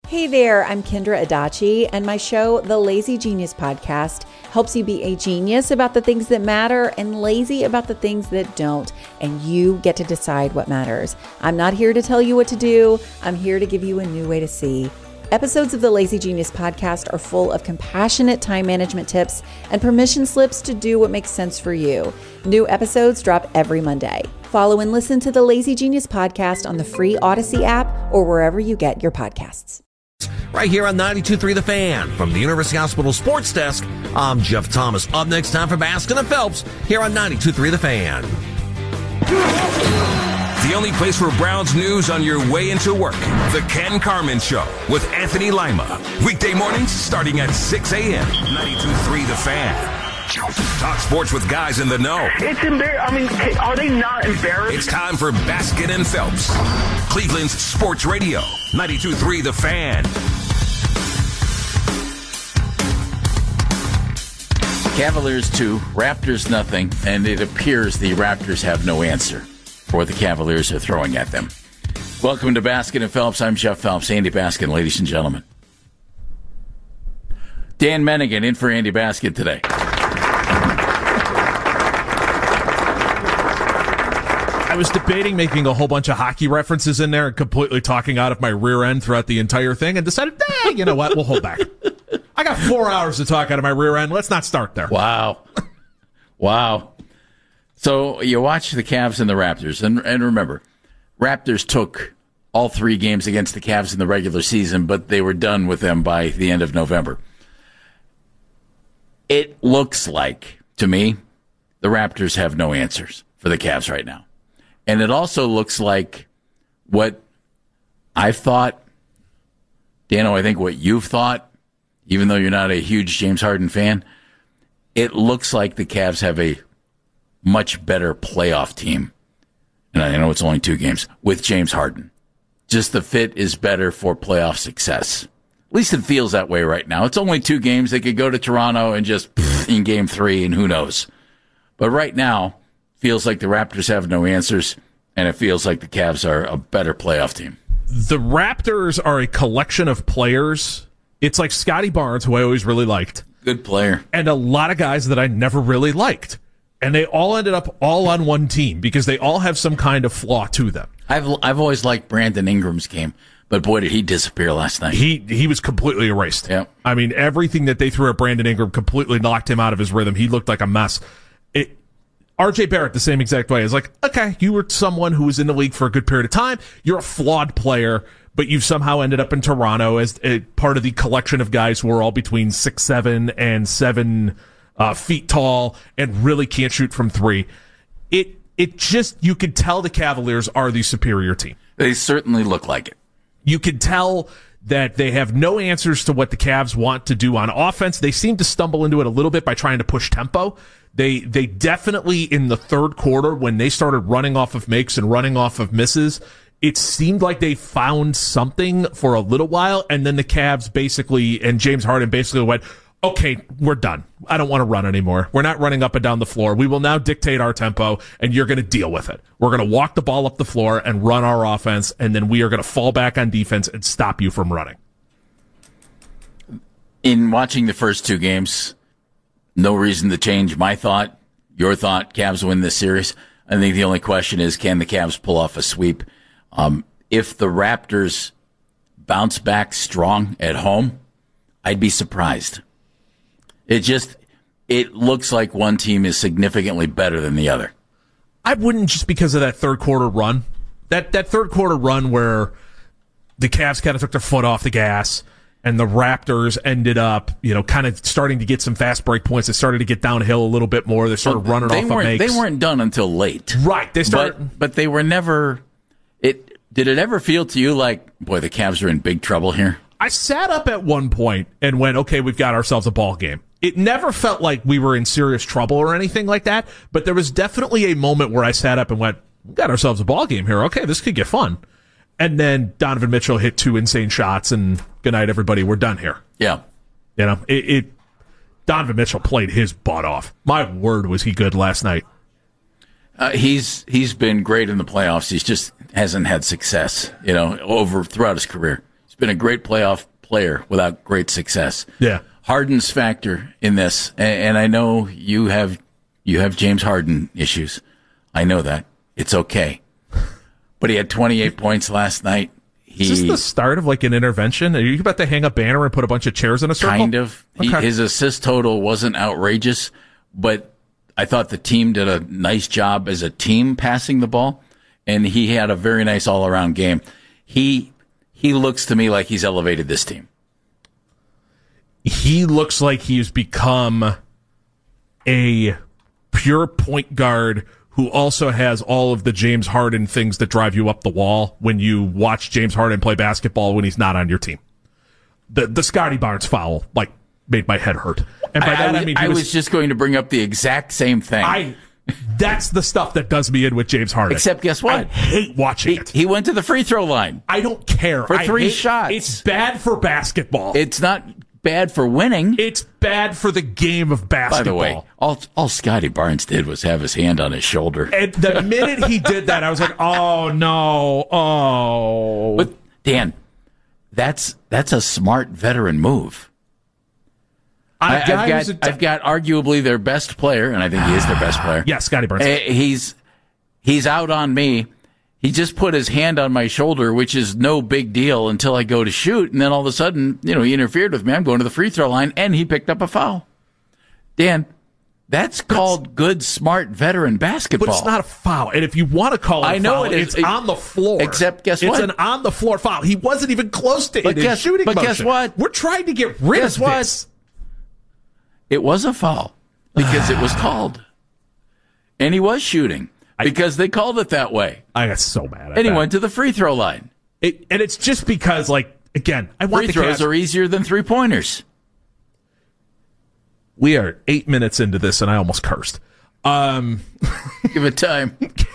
Hey there, I'm Kendra Adachi, and my show, The Lazy Genius Podcast, helps you be a genius about the things that matter and lazy about the things that don't, and you get to decide what matters. I'm not here to tell you what to do. I'm here to give you a new way to see. Episodes of the Lazy Genius Podcast are full of compassionate time management tips and permission slips to do what makes sense for you. New episodes drop every Monday. Follow and listen to the Lazy Genius Podcast on the free Odyssey app or wherever you get your podcasts. Right here on 92.3 The Fan. From the University Hospital Sports Desk, I'm Jeff Thomas. Up next, time for Baskin and Phelps here on 92.3 The Fan. The only place for Browns news on your way into work. The Ken Carman Show with Anthony Lima. Weekday mornings starting at 6 a.m. 92.3 The Fan. Talk sports with guys in the know. It's embarrassing. I mean, are they not embarrassed? It's time for Baskin and Phelps. Cleveland's Sports Radio. 92.3 The Fan. Cavaliers 2, Raptors nothing, and it appears the Raptors have no answer for what the Cavaliers are throwing at them. Welcome to Baskin and Phelps. I'm Jeff Phelps, Andy Baskin, ladies and gentlemen. Dan Mennigan in for Andy Baskin today. I was debating making a whole bunch of hockey references in there and completely talking out of my rear end throughout the entire thing and decided, you know what, we'll hold back. I got 4 hours to talk out of my rear end. Let's not start there. Wow. Wow. So you watch the Cavs and the Raptors, and remember, Raptors took all 3 games against the Cavs in the regular season, but they were done with them by the end of November. It looks like, to me, the Raptors have no answers for the Cavs right now. And it also looks like what I've thought, Dano, I think what you've thought, even though you're not a huge James Harden fan, it looks like the Cavs have a much better playoff team. And I know it's only 2 games with James Harden. Just the fit is better for playoff success. At least it feels that way right now. It's only 2 games. They could go to Toronto and just in game 3 and who knows. But right now, feels like the Raptors have no answers, and it feels like the Cavs are a better playoff team. The Raptors are a collection of players. It's like Scotty Barnes, who I always really liked. Good player. And a lot of guys that I never really liked. And they all ended up all on one team because they all have some kind of flaw to them. I've always liked Brandon Ingram's game, but boy, did he disappear last night. He was completely erased. Yep. I mean, everything that they threw at Brandon Ingram completely knocked him out of his rhythm. He looked like a mess. RJ Barrett, the same exact way, is like, okay, you were someone who was in the league for a good period of time. You're a flawed player, but you've somehow ended up in Toronto as a part of the collection of guys who are all between 6'7" and 7 feet tall and really can't shoot from 3. It just, you could tell the Cavaliers are the superior team. They certainly look like it. You could tell that they have no answers to what the Cavs want to do on offense. They seem to stumble into it a little bit by trying to push tempo. They definitely, in the third quarter, when they started running off of makes and running off of misses, it seemed like they found something for a little while, and then the Cavs basically, and James Harden basically went, okay, we're done. I don't want to run anymore. We're not running up and down the floor. We will now dictate our tempo, and you're going to deal with it. We're going to walk the ball up the floor and run our offense, and then we are going to fall back on defense and stop you from running. In watching the first 2 games, no reason to change my thought, your thought, Cavs win this series. I think the only question is, can the Cavs pull off a sweep? If the Raptors bounce back strong at home, I'd be surprised. It looks like one team is significantly better than the other. I wouldn't, just because of that third quarter run. That third quarter run where the Cavs kind of took their foot off the gas and the Raptors ended up, kind of starting to get some fast break points. They started to get downhill a little bit more. They started running off of makes. They weren't done until late. Right. They started. But they were never. Did it ever feel to you like, boy, the Cavs are in big trouble here? I sat up at one point and went, okay, we've got ourselves a ball game. It never felt like we were in serious trouble or anything like that, but there was definitely a moment where I sat up and went, we got ourselves a ball game here. Okay, this could get fun. And then Donovan Mitchell hit 2 insane shots, and good night, everybody. We're done here. Yeah. Donovan Mitchell played his butt off. My word, was he good last night. He's been great in the playoffs. He's just hasn't had success, throughout his career. He's been a great playoff player without great success. Yeah. Harden's factor in this, and I know you have James Harden issues. I know that. It's okay. But he had 28 points last night. Is this the start of like an intervention? Are you about to hang a banner and put a bunch of chairs in a circle? Kind of. Okay. His assist total wasn't outrageous, but I thought the team did a nice job as a team passing the ball, and he had a very nice all-around game. He looks to me like he's elevated this team. He looks like he's become a pure point guard who also has all of the James Harden things that drive you up the wall when you watch James Harden play basketball when he's not on your team. The Scotty Barnes foul made my head hurt. And by that I mean I was just going to bring up the exact same thing. That's the stuff that does me in with James Harden. Except guess what? I hate watching it. He went to the free throw line. I don't care. For 3 shots. It's bad for basketball. It's not bad for winning. It's bad for the game of basketball. By the way, all Scotty Barnes did was have his hand on his shoulder. And the minute he did that, I was like, oh, no. Oh. But, Dan, that's a smart veteran move. I've got arguably their best player, and I think he is their best player. Yeah, Scotty Barnes. He's out on me. He just put his hand on my shoulder, which is no big deal until I go to shoot, and then all of a sudden, he interfered with me. I'm going to the free throw line, and he picked up a foul. Dan, that's called good, smart veteran basketball. But it's not a foul. And if you want to call it I know foul, it is. it's on the floor. Except, guess what? It's an on-the-floor foul. He wasn't even close to his shooting motion. But guess what? We're trying to get rid of this. It was a foul because it was called. And he was shooting because they called it that way. I got so mad at And he went to the free throw line. And it's just because, again, I want free throws are easier than 3-pointers. We are 8 minutes into this, and I almost cursed. Give it time.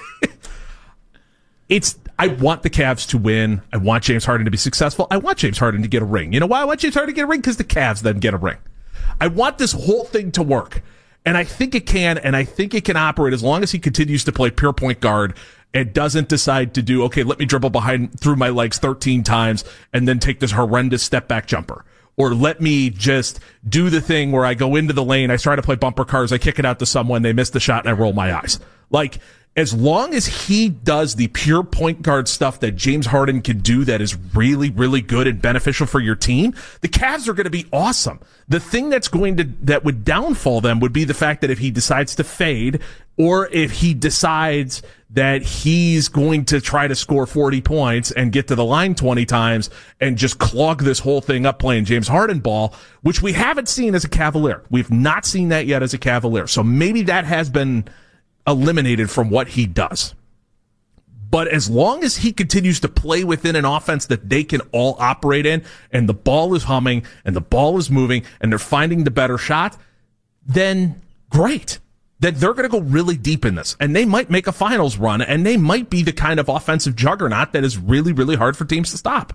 I want the Cavs to win. I want James Harden to be successful. I want James Harden to get a ring. You know why I want James Harden to get a ring? Because the Cavs then get a ring. I want this whole thing to work. And I think it can, and I think it can operate as long as he continues to play pure point guard and doesn't decide to do, okay, let me dribble through my legs 13 times and then take this horrendous step back jumper. Or let me just do the thing where I go into the lane, I try to play bumper cars, I kick it out to someone, they miss the shot, and I roll my eyes. As long as he does the pure point guard stuff that James Harden can do that is really, really good and beneficial for your team, the Cavs are going to be awesome. The thing that would downfall them would be the fact that if he decides to fade, or if he decides that he's going to try to score 40 points and get to the line 20 times and just clog this whole thing up playing James Harden ball, which we haven't seen as a Cavalier. We've not seen that yet as a Cavalier. So maybe that has been eliminated from what he does. But as long as he continues to play within an offense that they can all operate in, and the ball is humming, and the ball is moving, and they're finding the better shot, then great. Then they're going to go really deep in this. And they might make a finals run, and they might be the kind of offensive juggernaut that is really, really hard for teams to stop.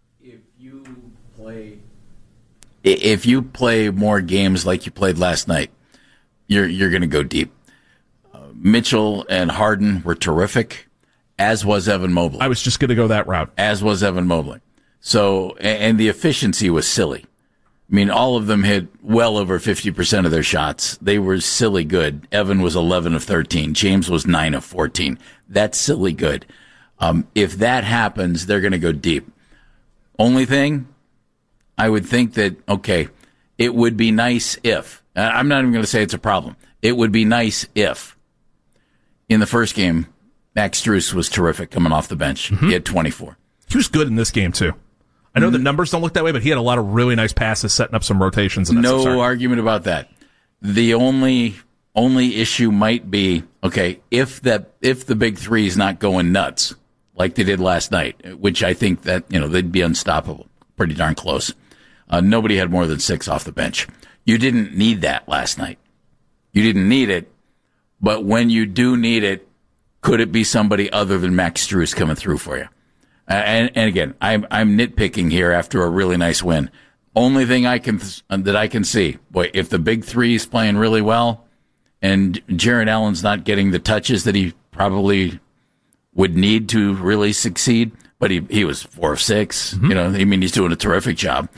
If you play more games like you played last night, you're going to go deep. Mitchell and Harden were terrific, as was Evan Mobley. I was just going to go that route. As was Evan Mobley. So, and the efficiency was silly. I mean, all of them hit well over 50% of their shots. They were silly good. Evan was 11 of 13. James was 9 of 14. That's silly good. If that happens, they're going to go deep. Only thing, I would think that, okay, it would be nice if, I'm not even going to say it's a problem. It would be nice if, in the first game, Max Strus was terrific coming off the bench. Mm-hmm. He had 24. He was good in this game, too. I know the numbers don't look that way, but he had a lot of really nice passes setting up some rotations. No argument about that. The only issue might be, okay, if the big three is not going nuts like they did last night, which I think that, they'd be unstoppable, pretty darn close. Nobody had more than 6 off the bench. You didn't need that last night. You didn't need it, but when you do need it, could it be somebody other than Max Strus coming through for you? And again, I'm nitpicking here after a really nice win. Only thing I can see, boy, if the big three is playing really well, and Jarrett Allen's not getting the touches that he probably would need to really succeed, but he was 4 of 6. You know, I mean, he's doing a terrific job.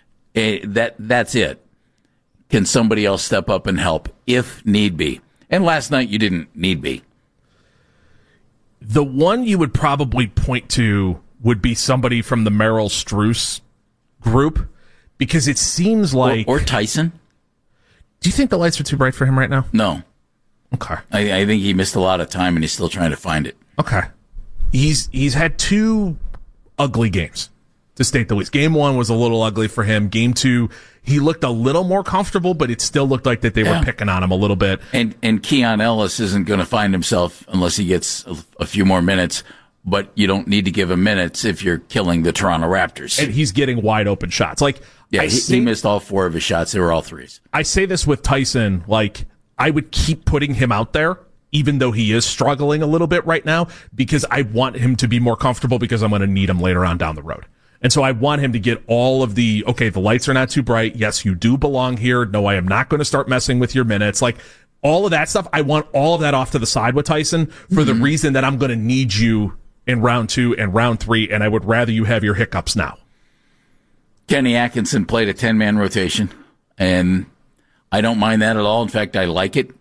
That's it. Can somebody else step up and help if need be? And last night you didn't need be. The one you would probably point to would be somebody from the Merrill Struess group, because it seems like... Or Tyson. Do you think the lights are too bright for him right now? No. Okay. I think he missed a lot of time, and he's still trying to find it. Okay. He's had 2 ugly games, to state the least. Game 1 was a little ugly for him. Game 2, he looked a little more comfortable, but it still looked like that they were picking on him a little bit. And Keon Ellis isn't going to find himself unless he gets a few more minutes, but you don't need to give him minutes if you're killing the Toronto Raptors. And he's getting wide open shots. Like, yeah, he missed all 4 of his shots. They were all threes. I say this with Tyson, like, I would keep putting him out there, even though he is struggling a little bit right now, because I want him to be more comfortable, because I'm going to need him later on down the road. And so I want him to get all of the, okay, the lights are not too bright. Yes, you do belong here. No, I am not going to start messing with your minutes. Like, all of that stuff, I want all of that off to the side with Tyson for the reason that I'm going to need you in round 2 and round 3, and I would rather you have your hiccups now. Kenny Atkinson played a 10-man rotation, and I don't mind that at all. In fact, I like it.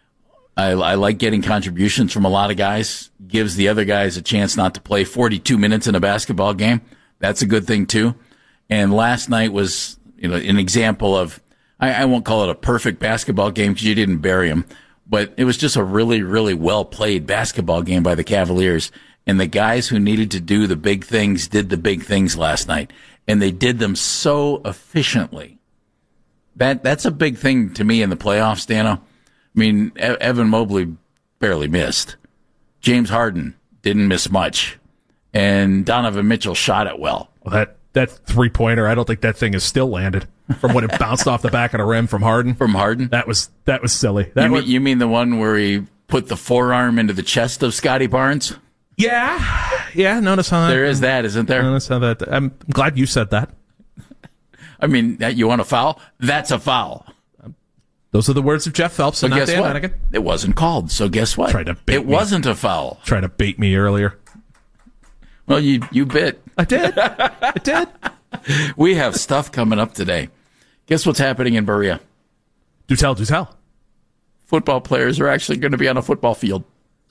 I like getting contributions from a lot of guys. Gives the other guys a chance not to play 42 minutes in a basketball game. That's a good thing, too. And last night was, an example of, I won't call it a perfect basketball game because you didn't bury them, but it was just a really, really well-played basketball game by the Cavaliers. And the guys who needed to do the big things did the big things last night. And they did them so efficiently. That's a big thing to me in the playoffs, Dano. I mean, Evan Mobley barely missed. James Harden didn't miss much. And Donovan Mitchell shot it well. That 3-pointer, I don't think that thing is still landed from when it bounced off the back of the rim from Harden. From Harden? That was silly. You mean the one where he put the forearm into the chest of Scotty Barnes? Yeah, notice how there is that, isn't there? Notice how that. I'm glad you said that. I mean, you want a foul? That's a foul. Those are the words of Jeff Phelps. So and guess not Dan what? Hennigan. It wasn't called. So guess what? It wasn't a foul. Tried to bait me earlier. Well, you bit. I did. I did. We have stuff coming up today. Guess what's happening in Berea? Do tell. Football players are actually going to be on a football field.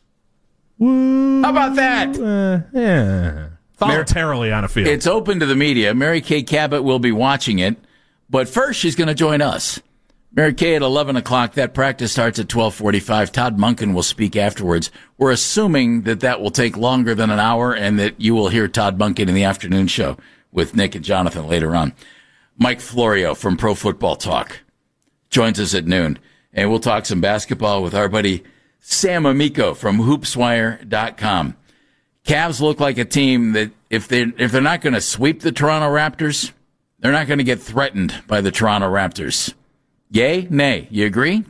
How about that? Yeah. Voluntarily on a field. It's open to the media. Mary Kay Cabot will be watching it. But first, she's going to join us. Mary Kay at 11 o'clock. That practice starts at 12:45. Todd Monken will speak afterwards. We're assuming that will take longer than an hour and that you will hear Todd Monken in the afternoon show with Nick and Jonathan later on. Mike Florio from Pro Football Talk joins us at noon. And we'll talk some basketball with our buddy Sam Amico from hoopswire.com. Cavs look like a team that if they're not going to sweep the Toronto Raptors, they're not going to get threatened by the Toronto Raptors. Yay? Nay? You agree?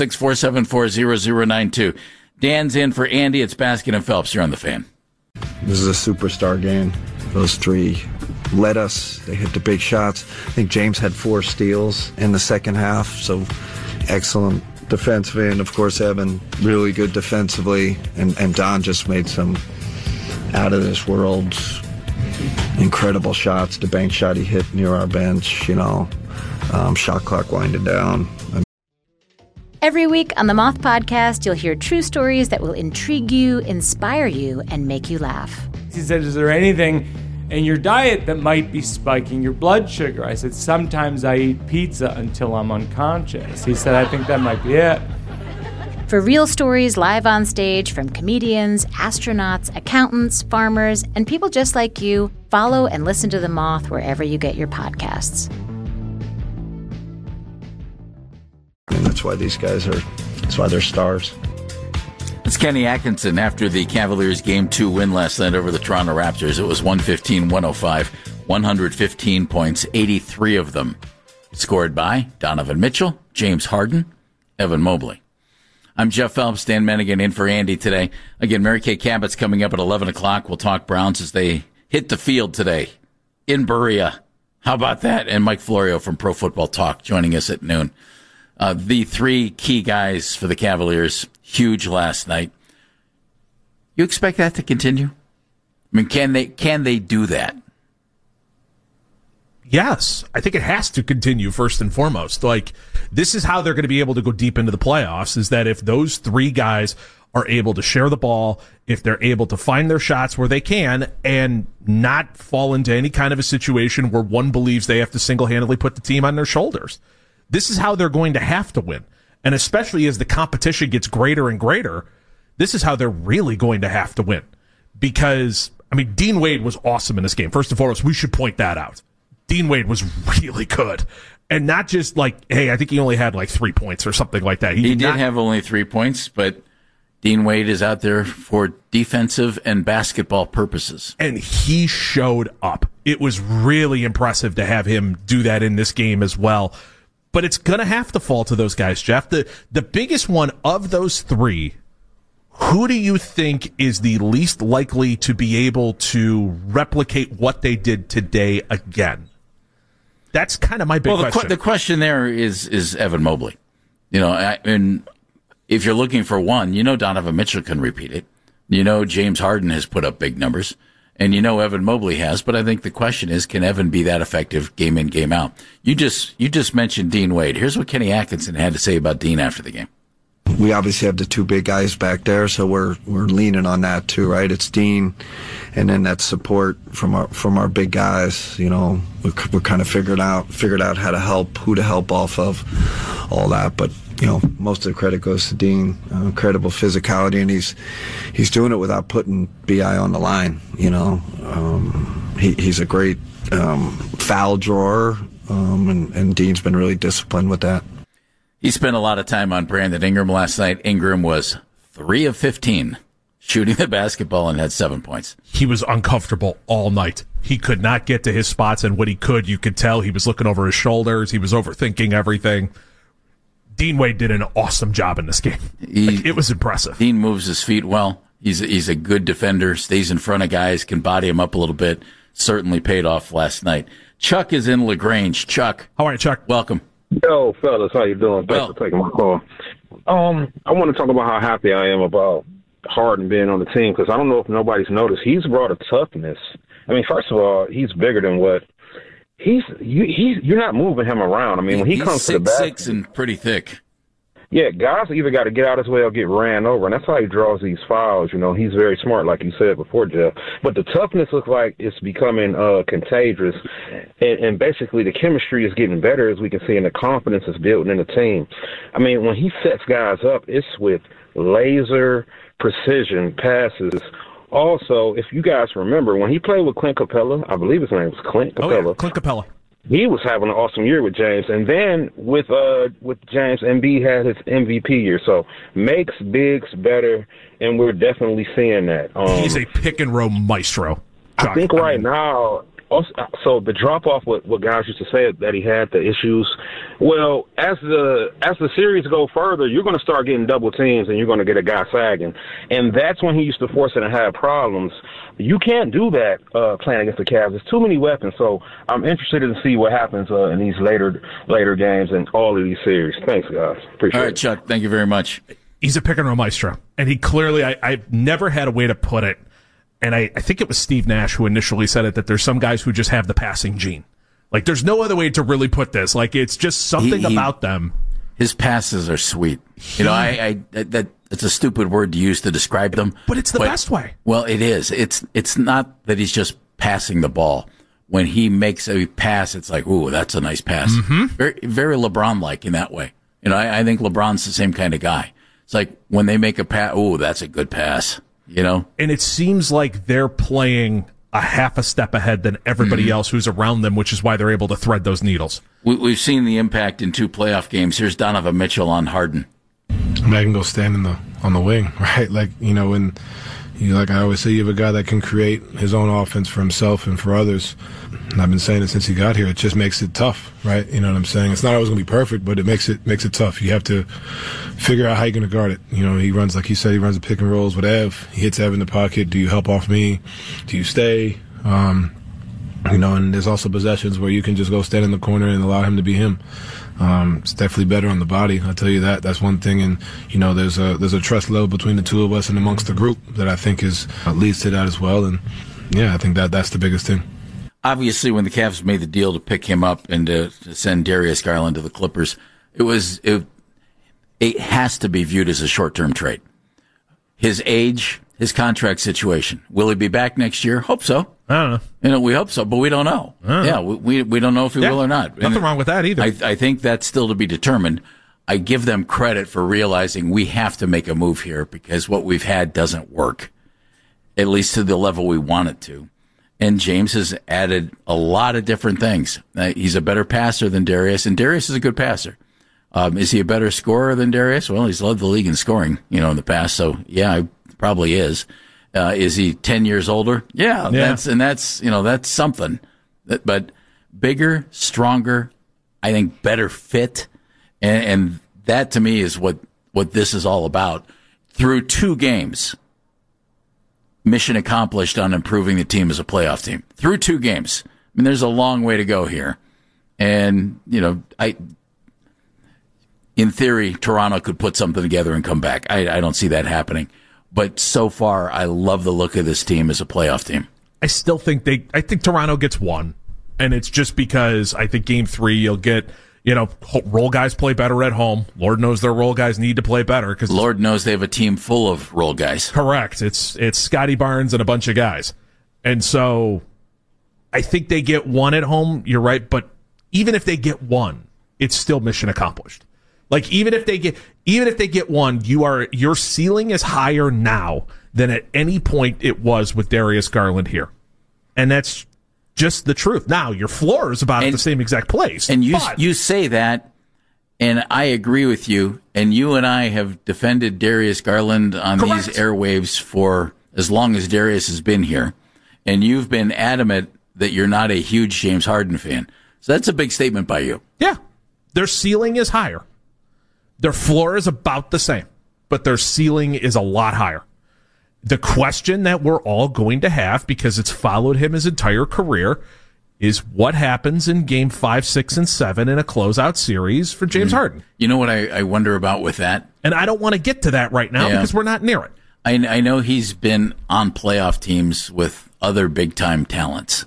216-474-0092. Dan's in for Andy. It's Baskin and Phelps. You're on the Fan. This is a superstar game. Those 3 led us. They hit the big shots. I think James had 4 steals in the second half, so excellent defensive end. Of course, Evan, really good defensively. And Don just made some out-of-this-world incredible shots. The bank shot he hit near our bench, shot clock winding down. Every week on the Moth Podcast, you'll hear true stories that will intrigue you, inspire you, and make you laugh. He said, is there anything in your diet that might be spiking your blood sugar? I said, sometimes I eat pizza until I'm unconscious. He said, I think that might be it. For real stories live on stage from comedians, astronauts, accountants, farmers, and people just like you, follow and listen to The Moth wherever you get your podcasts. And that's why they're stars. It's Kenny Atkinson after the Cavaliers Game 2 win last night over the Toronto Raptors. It was 115-105, 115 points, 83 of them scored by Donovan Mitchell, James Harden, Evan Mobley. I'm Jeff Phelps, Dan Mennigan in for Andy today. Again, Mary Kay Cabot's coming up at 11 o'clock. We'll talk Browns as they hit the field today in Berea. How about that? And Mike Florio from Pro Football Talk joining us at noon. The 3 key guys for the Cavaliers, huge last night. You expect that to continue? I I mean, can they do that? Yes, I think it has to continue first and foremost. Like, this is how they're going to be able to go deep into the playoffs, is that if those three guys are able to share the ball, if they're able to find their shots where they can and not fall into any kind of a situation where one believes they have to single-handedly put the team on their shoulders. This is how they're going to have to win. And especially as the competition gets greater and greater, this is how they're really going to have to win. Because, I mean, Dean Wade was awesome in this game. First and foremost, we should point that out. Dean Wade was really good. And not just like, hey, I think he only had like 3 points or something like that. He did have only 3 points, but Dean Wade is out there for defensive and basketball purposes. And he showed up. It was really impressive to have him do that in this game as well. But it's going to have to fall to those guys, Jeff. The biggest one of those three, who do you think is the least likely to be able to replicate what they did today again? That's kind of my big question. The question there is Evan Mobley. You know, and if you're looking for one, you know Donovan Mitchell can repeat it. You know James Harden has put up big numbers. And you know Evan Mobley has, but I think the question is, can Evan be that effective game in, game out? You just mentioned Dean Wade. Here's what Kenny Atkinson had to say about Dean after the game. We obviously have the two big guys back there, so we're leaning on that too, right? It's Dean, and then that support from our big guys. You know, we're kind of figured out how to help, who to help off of, all that. But you know, most of the credit goes to Dean. Incredible physicality, and he's doing it without putting BI on the line. You know, he's a great foul drawer, and Dean's been really disciplined with that. He spent a lot of time on Brandon Ingram last night. Ingram was 3 of 15 shooting the basketball and had 7 points. He was uncomfortable all night. He could not get to his spots, and when he could, you could tell he was looking over his shoulders. He was overthinking everything. Dean Wade did an awesome job in this game. It was impressive. Dean moves his feet well. He's a good defender, stays in front of guys, can body him up a little bit. Certainly paid off last night. Chuck is in LaGrange. Chuck. How are you, Chuck? Welcome. Yo, fellas, how you doing? Thanks for taking my call. I want to talk about how happy I am about Harden being on the team, because I don't know if nobody's noticed. He's brought a toughness. I mean, first of all, he's bigger than what you're not moving him around. I mean, when he comes to the basket, 6'6" and pretty thick. Yeah, guys either got to get out his way or get ran over, and that's how he draws these fouls. You know, he's very smart, like you said before, Jeff. But the toughness looks like it's becoming contagious, and basically the chemistry is getting better, as we can see, and the confidence is building in the team. I mean, when he sets guys up, it's with laser precision passes. Also, if you guys remember, when he played with Clint Capella, I believe his name was Clint Capella. Oh, yeah, Clint Capella. He was having an awesome year with James, and then with James, Embiid had his MVP year. So makes bigs better, and we're definitely seeing that. He's a pick and roll maestro. Chuck. I think right now. So the drop off, what guys used to say that he had the issues. Well, as the series go further, you're going to start getting double teams, and you're going to get a guy sagging, and that's when he used to force it and have problems. You can't do that playing against the Cavs. There's too many weapons. So I'm interested to see what happens in these later games and all of these series. Thanks, guys. Appreciate it. All right, Chuck. Thank you very much. He's a pick and roll maestro, and he clearly, I've never had a way to put it. And I think it was Steve Nash who initially said it, that there's some guys who just have the passing gene. Like, there's no other way to really put this. Like, it's just something about them. His passes are sweet. You know, it's a stupid word to use to describe them. But it's the best way. Well, it is. It's not that he's just passing the ball. When he makes a pass, it's like, ooh, that's a nice pass. Mm-hmm. Very, very LeBron-like in that way. You know, I think LeBron's the same kind of guy. It's like when they make a pass, ooh, that's a good pass. You know, and it seems like they're playing a half a step ahead than everybody else who's around them, which is why they're able to thread those needles. We've seen the impact in 2 playoff games. Here's Donovan Mitchell on Harden. I mean, I can go stand on the wing, right? Like, you know, when like I always say, you have a guy that can create his own offense for himself and for others. And I've been saying it since he got here. It just makes it tough, right? You know what I'm saying? It's not always going to be perfect, but it makes it tough. You have to figure out how you're going to guard it. You know, he runs, like he said, he runs the pick and rolls with Ev. He hits Ev in the pocket. Do you help off me? Do you stay? You know, and there's also possessions where you can just go stand in the corner and allow him to be him. It's definitely better on the body. I'll tell you that. That's one thing. And, you know, there's a trust level between the two of us and amongst the group that I think leads to that as well. And yeah, I think that's the biggest thing. Obviously, when the Cavs made the deal to pick him up and to send Darius Garland to the Clippers, it has to be viewed as a short-term trade. His age, his contract situation. Will he be back next year? Hope so. I don't know. We hope so, but we don't know. Yeah, we don't know if he will or not. Nothing wrong with that either. I think that's still to be determined. I give them credit for realizing we have to make a move here because what we've had doesn't work, at least to the level we want it to. And James has added a lot of different things. He's a better passer than Darius, and Darius is a good passer. Is he a better scorer than Darius? Well, he's led the league in scoring, in the past. So yeah, he probably is. Is he 10 years older? Yeah. That's something. But bigger, stronger, I think better fit. And that to me is what this is all about. Through 2 games, mission accomplished on improving the team as a playoff team. Through 2 games. I mean, there's a long way to go here. And, in theory, Toronto could put something together and come back. I don't see that happening. But so far, I love the look of this team as a playoff team. I still think I think Toronto gets 1. And it's just because I think game 3 you'll get, role guys play better at home. Lord knows their role guys need to play better. Cause Lord knows they have a team full of role guys. Correct. It's Scotty Barnes and a bunch of guys. And so I think they get 1 at home. You're right. But even if they get 1, it's still mission accomplished. Like even if they get 1, your ceiling is higher now than at any point it was with Darius Garland here. And that's just the truth. Now your floor is about at the same exact place. And you say that, and I agree with you. And you and I have defended Darius Garland on these airwaves for as long as Darius has been here. And you've been adamant that you're not a huge James Harden fan. So that's a big statement by you. Yeah. Their ceiling is higher. Their floor is about the same, but their ceiling is a lot higher. The question that we're all going to have, because it's followed him his entire career, is what happens in game 5, 6, and 7 in a closeout series for James Harden. You know what I wonder about with that? And I don't want to get to that right now because we're not near it. I know he's been on playoff teams with other big-time talents.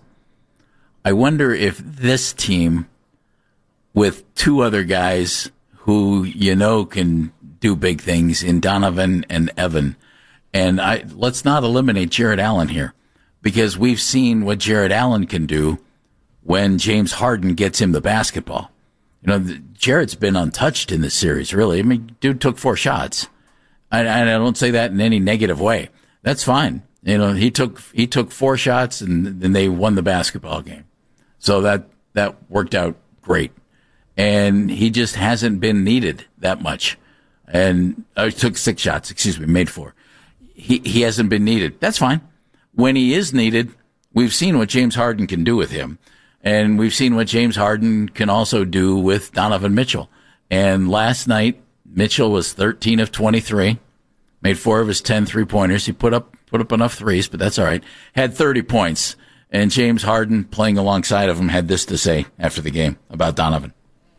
I wonder if this team, with 2 other guys who can do big things in Donovan and Evan. And let's not eliminate Jarrett Allen here, because we've seen what Jarrett Allen can do when James Harden gets him the basketball. Jarrett's been untouched in this series, really. I mean, dude took 4 shots. And I don't say that in any negative way. That's fine. He took 4 shots and they won the basketball game. So that worked out great. And he just hasn't been needed that much. And I took 6 shots, made 4. He hasn't been needed. That's fine. When he is needed, we've seen what James Harden can do with him. And we've seen what James Harden can also do with Donovan Mitchell. And last night, Mitchell was 13 of 23, made 4 of his 10 3-pointers. He put up enough threes, but that's all right. Had 30 points. And James Harden, playing alongside of him, had this to say after the game about Donovan.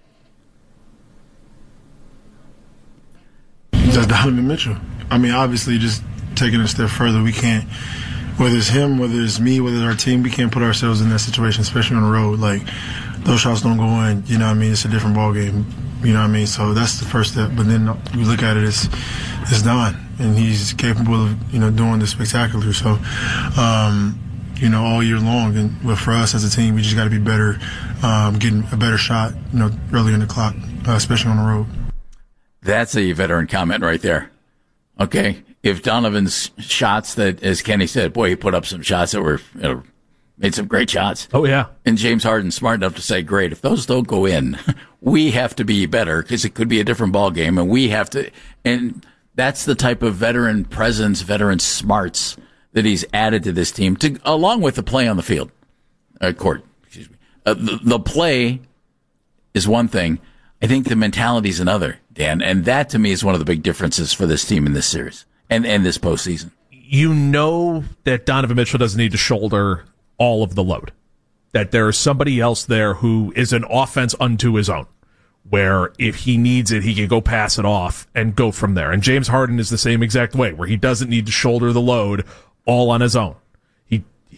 That's Donovan Mitchell. I mean, obviously, just taking it a step further, we can't, whether it's him, whether it's me, whether it's our team, we can't put ourselves in that situation, especially on the road. Like, those shots don't go in, it's a different ball game, so that's the first step. But then we look at it, it's Don, and he's capable of, doing the spectacular. So, all year long. But for us as a team, we just got to be better, getting a better shot, early in the clock, especially on the road. That's a veteran comment right there. Okay. If Donovan's shots that, as Kenny said, boy, he put up some shots that were, made some great shots. Oh, yeah. And James Harden's smart enough to say, great, if those don't go in, we have to be better because it could be a different ball game, and we have to, and that's the type of veteran presence, veteran smarts that he's added to this team, along with the play on the field, court. The play is one thing. I think the mentality is another, Dan, and that to me is one of the big differences for this team in this series and this postseason. That Donovan Mitchell doesn't need to shoulder all of the load. That there is somebody else there who is an offense unto his own, where if he needs it, he can go pass it off and go from there. And James Harden is the same exact way, where he doesn't need to shoulder the load all on his own.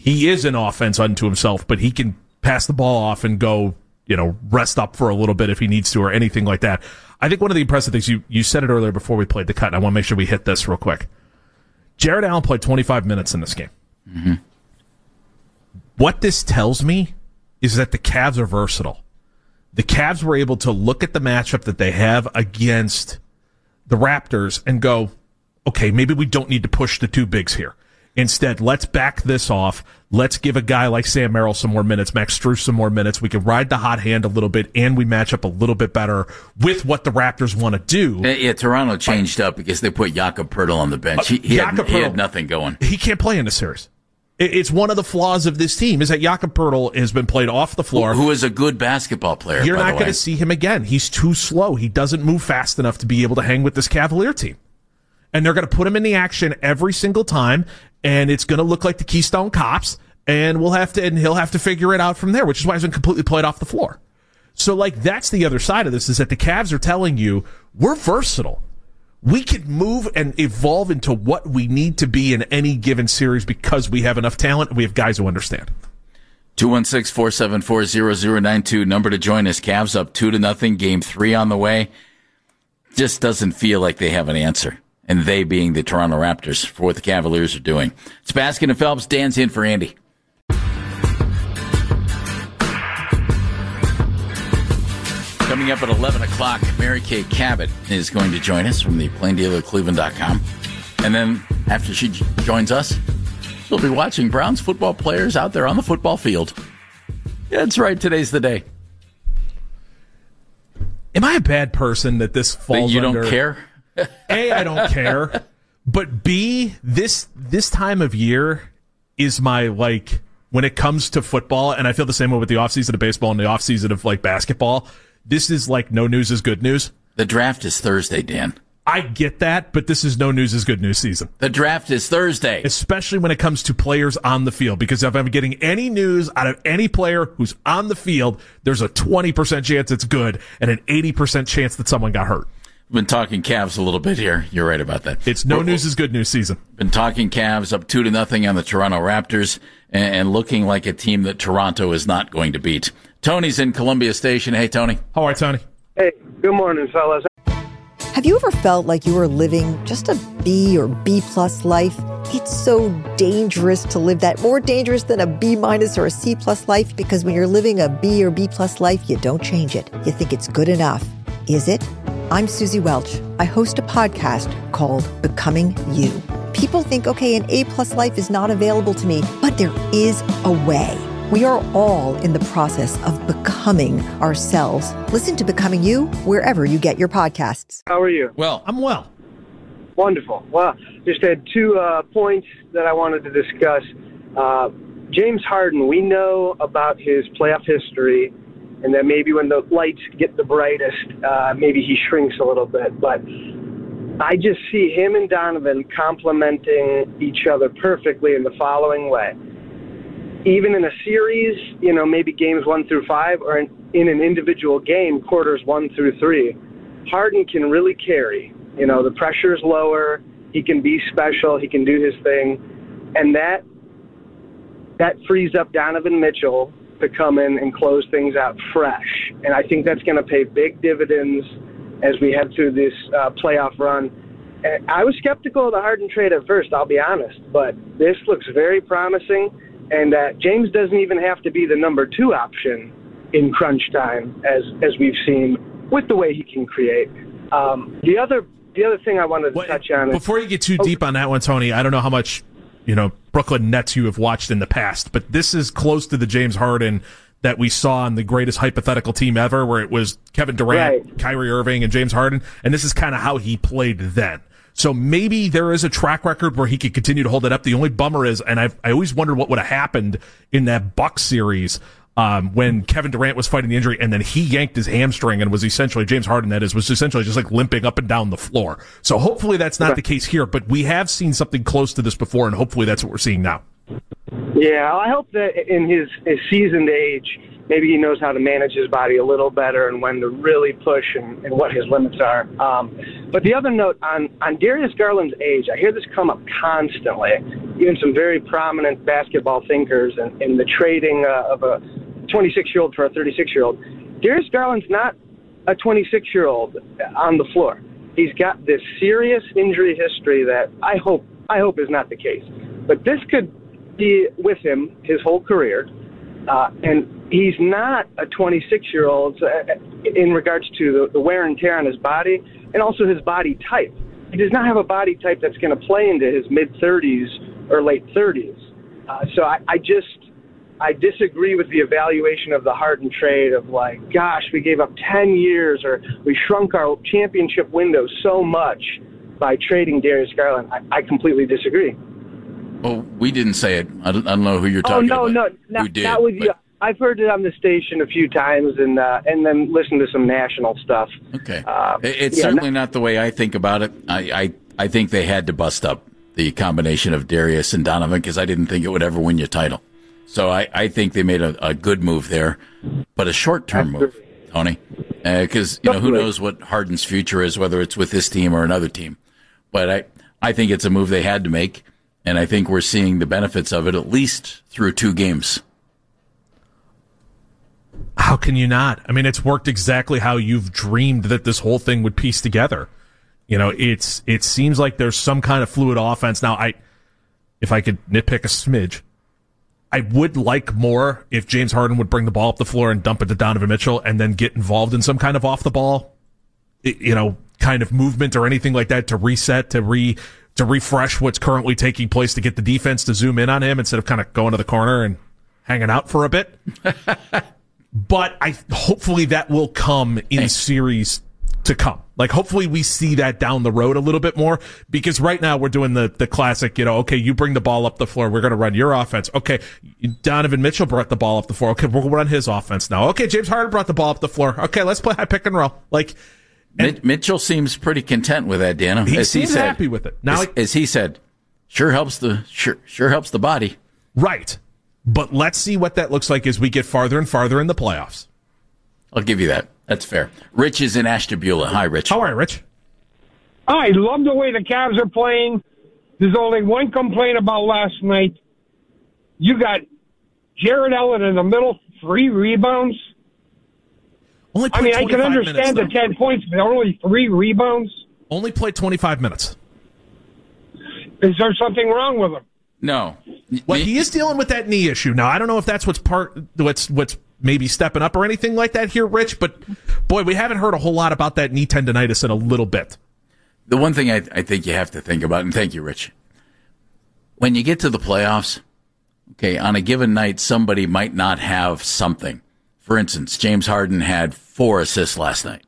he is an offense unto himself, but he can pass the ball off and go, rest up for a little bit if he needs to or anything like that. I think one of the impressive things, you said it earlier before we played the cut, and I want to make sure we hit this real quick. Jared Allen played 25 minutes in this game. Mm-hmm. What this tells me is that the Cavs are versatile. The Cavs were able to look at the matchup that they have against the Raptors and go, okay, maybe we don't need to push the two bigs here. Instead, let's back this off. Let's give a guy like Sam Merrill some more minutes, Max Strus some more minutes. We can ride the hot hand a little bit, and we match up a little bit better with what the Raptors want to do. Yeah, Toronto changed up because they put Jakob Poeltl on the bench. He had nothing going. He can't play in the series. It's one of the flaws of this team is that Jakob Poeltl has been played off the floor. Who is a good basketball player, You're not going to see him again. He's too slow. He doesn't move fast enough to be able to hang with this Cavalier team. And they're going to put him in the action every single time, and it's going to look like the Keystone Cops, and he'll have to figure it out from there, which is why he's been completely played off the floor. So, that's the other side of this, is that the Cavs are telling you, we're versatile. We can move and evolve into what we need to be in any given series because we have enough talent and we have guys who understand. 216-474-0092, number to join us. Cavs up 2-0, game 3 on the way. Just doesn't feel like they have an answer. And they being the Toronto Raptors for what the Cavaliers are doing. It's Baskin and Phelps. Dan's in for Andy. Coming up at 11 o'clock, Mary Kay Cabot is going to join us from the PlainDealerCleveland.com. And then after she joins us, she'll be watching Browns football players out there on the football field. Yeah, that's right. Today's the day. Am I a bad person that this falls that you under? Don't care? A, I don't care. But B, this time of year is my, when it comes to football, and I feel the same way with the offseason of baseball and the offseason of, basketball, this is no news is good news. The draft is Thursday, Dan. I get that, but this is no news is good news season. The draft is Thursday. Especially when it comes to players on the field, because if I'm getting any news out of any player who's on the field, there's a 20% chance it's good and an 80% chance that someone got hurt. Been talking Cavs a little bit here. You're right about that. It's no news is good news season. Been talking Cavs up 2-0 on the Toronto Raptors and looking like a team that Toronto is not going to beat. Tony's in Columbia Station. Hey, Tony. How are you, Tony? Hey, good morning, fellas. Have you ever felt like you were living just a B or B plus life? It's so dangerous to live that, more dangerous than a B minus or a C plus life, because when you're living a B or B plus life, you don't change it. You think it's good enough. Is it? I'm Susie Welch. I host a podcast called Becoming You. People think, okay, an A-plus life is not available to me, but there is a way. We are all in the process of becoming ourselves. Listen to Becoming You wherever you get your podcasts. How are you? Well, I'm well. Wonderful. Well, just had 2 points that I wanted to discuss. James Harden, we know about his playoff history, and that maybe when the lights get the brightest, maybe he shrinks a little bit. But I just see him and Donovan complementing each other perfectly in the following way. Even in a series, maybe games 1 through 5, or in an individual game, quarters 1 through 3, Harden can really carry. The pressure's lower. He can be special. He can do his thing. And that frees up Donovan Mitchell to come in and close things out fresh. And I think that's going to pay big dividends as we head through this playoff run. And I was skeptical of the Harden trade at first, I'll be honest, but this looks very promising. And James doesn't even have to be the number 2 option in crunch time, as we've seen, with the way he can create. The other thing I wanted to touch on is... Before you get too deep on that one, Tony, I don't know how much Brooklyn Nets you have watched in the past, but this is close to the James Harden that we saw on the greatest hypothetical team ever, where it was Kevin Durant, right, Kyrie Irving, and James Harden, and this is kind of how he played then. So maybe there is a track record where he could continue to hold it up. The only bummer is, and I always wondered what would have happened in that Bucks series when Kevin Durant was fighting the injury, and then he yanked his hamstring and was essentially, James Harden that is, was essentially just limping up and down the floor. So hopefully that's not the case here, but we have seen something close to this before, and hopefully that's what we're seeing now. Yeah, I hope that in his seasoned age, maybe he knows how to manage his body a little better and when to really push and what his limits are. But the other note on Darius Garland's age, I hear this come up constantly. even some very prominent basketball thinkers in the trading of a 26-year-old for a 36-year-old. Darius Garland's not a 26-year-old on the floor. He's got this serious injury history that I hope is not the case. But this could be with him his whole career. And he's not a 26-year-old in regards to the wear and tear on his body and also his body type. He does not have a body type that's going to play into his mid-30s or late 30s. So I disagree with the evaluation of the Harden trade of like, gosh, we gave up 10 years or we shrunk our championship window so much by trading Darius Garland. I completely disagree. Well, we didn't say it. I don't know who you're talking about. No, not with you. I've heard it on the station a few times and then listened to some national stuff. Okay. It's certainly not the way I think about it. I think they had to bust up the combination of Darius and Donovan because I didn't think it would ever win you a title. So I think they made a good move there, but a short-term move, Tony, because who knows what Harden's future is, whether it's with this team or another team. But I think it's a move they had to make, and I think we're seeing the benefits of it at least through 2 games. How can you not? I mean, it's worked exactly how you've dreamed that this whole thing would piece together. It seems like there's some kind of fluid offense. Now, if I could nitpick a smidge, I would like more if James Harden would bring the ball up the floor and dump it to Donovan Mitchell and then get involved in some kind of off the ball, kind of movement or anything like that to reset, to refresh what's currently taking place, to get the defense to zoom in on him instead of kind of going to the corner and hanging out for a bit. But hopefully that will come in series to come. Like, hopefully we see that down the road a little bit more, because right now we're doing the classic, okay, you bring the ball up the floor, we're going to run your offense. Okay, Donovan Mitchell brought the ball up the floor. Okay, we'll run his offense now. Okay, James Harden brought the ball up the floor. Okay, let's play high pick and roll. Like, Mitchell seems pretty content with that, Dana. He seems happy with it. Now, as he said, sure helps the body. Right. But let's see what that looks like as we get farther and farther in the playoffs. I'll give you that. That's fair. Rich is in Ashtabula. Hi, Rich. How are you, Rich? I love the way the Cavs are playing. There's only one complaint about last night. You got Jared Allen in the middle, 3 rebounds. I can understand the 10 points, but only 3 rebounds. Only played 25 minutes. Is there something wrong with him? No. Well, he is dealing with that knee issue. Now, I don't know if that's what's maybe stepping up or anything like that here, Rich, but boy, we haven't heard a whole lot about that knee tendonitis in a little bit. The one thing I think you have to think about, and thank you, Rich, when you get to the playoffs, okay, on a given night, somebody might not have something. For instance, James Harden had 4 assists last night.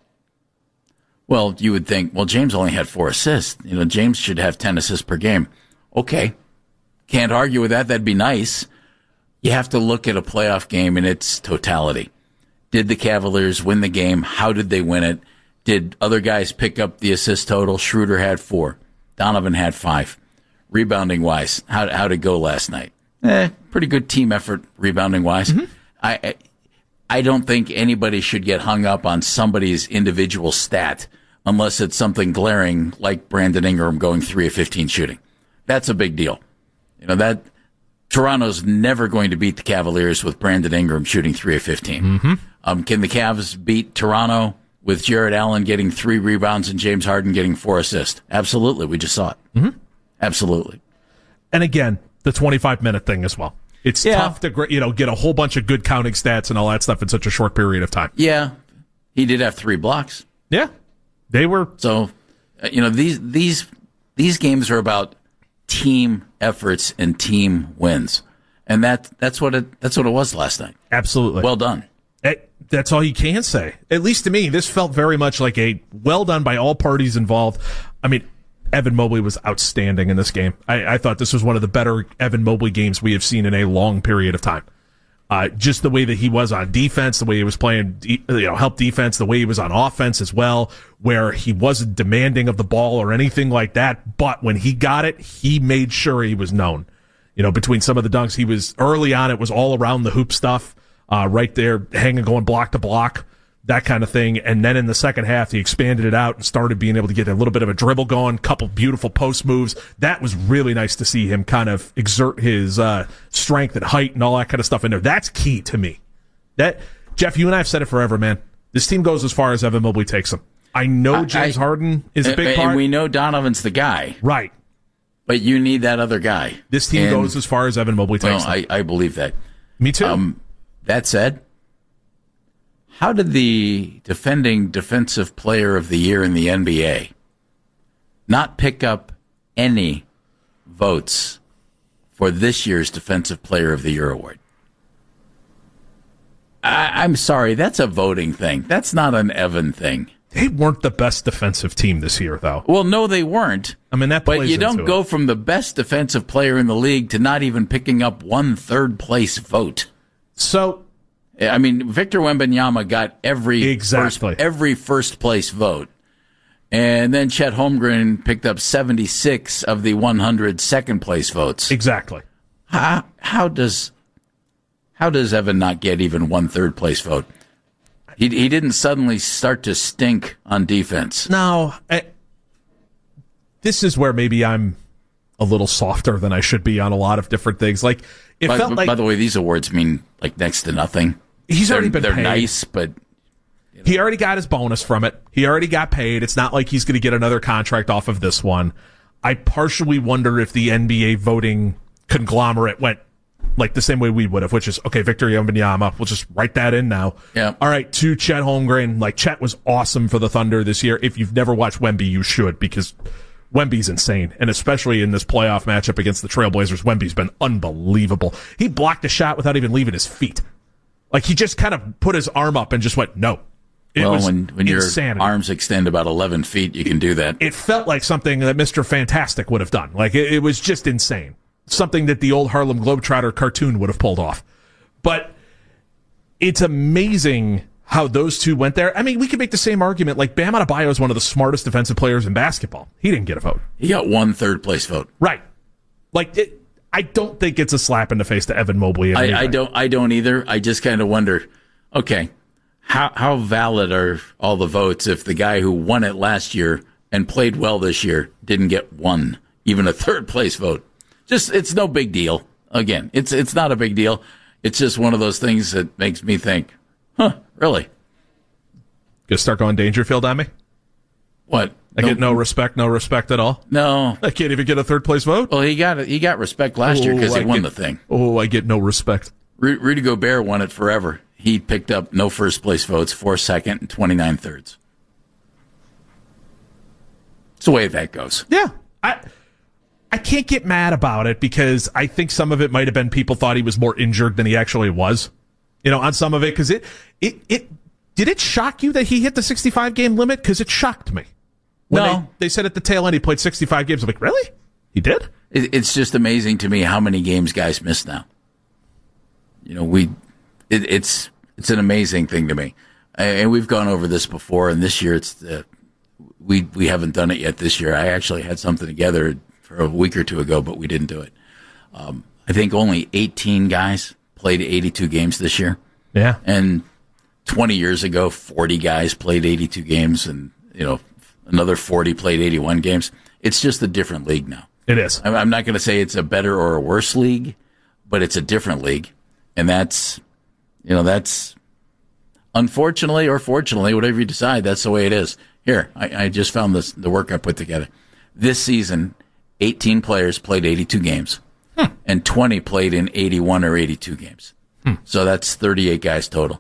Well, you would think, James only had 4 assists. James should have 10 assists per game. Okay. Can't argue with that. That'd be nice. You have to look at a playoff game in its totality. Did the Cavaliers win the game? How did they win it? Did other guys pick up the assist total? Schroeder had 4. Donovan had 5. Rebounding wise, how'd it go last night? Pretty good team effort rebounding wise. Mm-hmm. I don't think anybody should get hung up on somebody's individual stat unless it's something glaring like Brandon Ingram going 3 of 15 shooting. That's a big deal. That Toronto's never going to beat the Cavaliers with Brandon Ingram shooting 3 of 15. Mm-hmm. Can the Cavs beat Toronto with Jared Allen getting 3 rebounds and James Harden getting 4 assists? Absolutely. We just saw it. Mm-hmm. Absolutely. And again, the 25-minute thing as well. It's tough to get a whole bunch of good counting stats and all that stuff in such a short period of time. Yeah. He did have 3 blocks. Yeah. They were. So, these games are about team efforts and team wins, and that's what it was last night. Absolutely, well done. That's all you can say. At least to me, this felt very much like a well done by all parties involved. I mean, Evan Mobley was outstanding in this game. I thought this was one of the better Evan Mobley games we have seen in a long period of time. Just the way that he was on defense, the way he was playing, help defense, the way he was on offense as well, where he wasn't demanding of the ball or anything like that. But when he got it, he made sure he was known. Between some of the dunks, he was early on. It was all around the hoop stuff, right there, hanging, going block to block. that kind of thing. And then in the second half, he expanded it out and started being able to get a little bit of a dribble going, couple beautiful post moves. That was really nice to see him kind of exert his strength and height and all that kind of stuff in there. That's key to me. That, Jeff, you and I have said it forever, man. This team goes as far as Evan Mobley takes them. I know James Harden is a big part. And we know Donovan's the guy. Right. But you need that other guy. This team goes as far as Evan Mobley takes them. I believe that. Me too. That said, how did the defending Defensive Player of the Year in the NBA not pick up any votes for this year's Defensive Player of the Year award? I'm sorry, that's a voting thing. That's not an Evan thing. They weren't the best defensive team this year, though. Well, no, they weren't. I mean, that plays But you don't into go it. from the best defensive player in the league to not even picking up one third-place vote. So, I mean, Victor Wembanyama got every first-place vote. And then Chet Holmgren picked up 76 of the 100 second-place votes. Exactly. How does Evan not get even one third-place vote? He didn't suddenly start to stink on defense. No. This is where maybe I'm a little softer than I should be on a lot of different things. Like, it felt like... By the way, these awards mean like next to nothing. He's already been They're paid. nice, but... He already got his bonus from it. He already got paid. It's not like he's going to get another contract off of this one. I partially wonder if the NBA voting conglomerate went like the same way we would have, which is, okay, Victor Wembanyama, we'll just write that in now. Yeah. All right, to Chet Holmgren. Like, Chet was awesome for the Thunder this year. If you've never watched Wemby, you should, because Wemby's insane. And especially in this playoff matchup against the Trailblazers, Wemby's been unbelievable. He blocked a shot without even leaving his feet. Like, he just kind of put his arm up and just went, no. It was when your insanity. arms extend about 11 feet, you can do that. It felt like something that Mr. Fantastic would have done. Like, it was just insane. Something that the old Harlem Globetrotter cartoon would have pulled off. But it's amazing how those two went there. I mean, we could make the same argument. Like, Bam Adebayo is one of the smartest defensive players in basketball. He didn't get a vote. He got one third-place vote. Right. Like, I don't think it's a slap in the face to Evan Mobley. I don't either. I just kind of wonder, okay, how valid are all the votes if the guy who won it last year and played well this year didn't get one, even a third-place vote? It's no big deal. Again, it's not a big deal. It's just one of those things that makes me think, really? Gonna start going Dangerfield on me? What? I get no respect at all? No. I can't even get a third place vote? Well, he got respect last year because he won the thing. Oh, I get no respect. Rudy Gobert won it forever. He picked up no first place votes, 4 second and 29 thirds. It's the way that goes. Yeah. I can't get mad about it because I think some of it might have been people thought he was more injured than he actually was. You know, on some of it, because it did it shock you that he hit the 65 game limit? Because it shocked me. When they said at the tail end he played 65 games. I'm like, really? He did? It's just amazing to me how many games guys miss now. You know, it's an amazing thing to me, and we've gone over this before. And this year, we haven't done it yet. This year, I actually had something together for a week or two ago, but we didn't do it. I think only 18 guys played 82 games this year. Yeah. And 20 years ago, 40 guys played 82 games, and another 40 played 81 games. It's just a different league now. It is. I'm not going to say it's a better or a worse league, but it's a different league, and that's unfortunately or fortunately, whatever you decide, that's the way it is. Here, I just found the work I put together. This season, 18 players played 82 games, and 20 played in 81 or 82 games. So that's 38 guys total.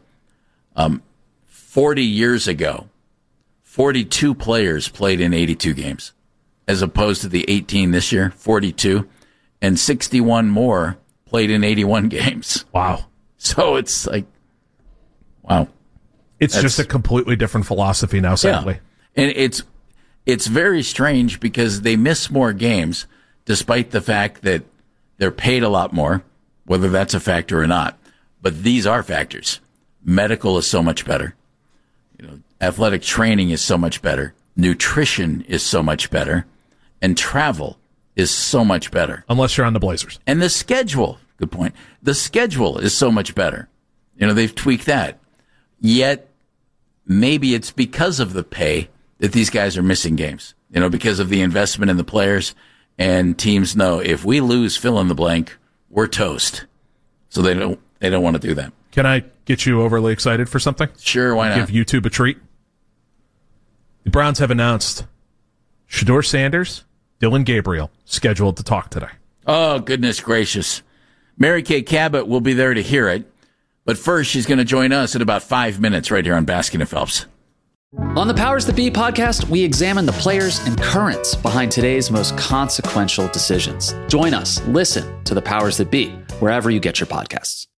40 years ago, 42 players played in 82 games, as opposed to the 18 this year, 42, and 61 more played in 81 games. Wow. So it's like, wow. It's just a completely different philosophy now, sadly. Yeah. And it's very strange because they miss more games, despite the fact that they're paid a lot more, whether that's a factor or not. But these are factors. Medical is so much better. Athletic training is so much better. Nutrition is so much better. And travel is so much better. Unless you're on the Blazers. And the schedule, good point. The schedule is so much better. They've tweaked that. Yet, maybe it's because of the pay that these guys are missing games, because of the investment in the players, and teams know if we lose fill in the blank, we're toast. So they don't want to do that. Can I get you overly excited for something? Sure, why not? Give YouTube a treat. The Browns have announced Shedeur Sanders, Dylan Gabriel, scheduled to talk today. Oh, goodness gracious. Mary Kay Cabot will be there to hear it. But first, she's going to join us in about 5 minutes right here on Baskin and Phelps. On the Powers That Be podcast, we examine the players and currents behind today's most consequential decisions. Join us. Listen to the Powers That Be wherever you get your podcasts.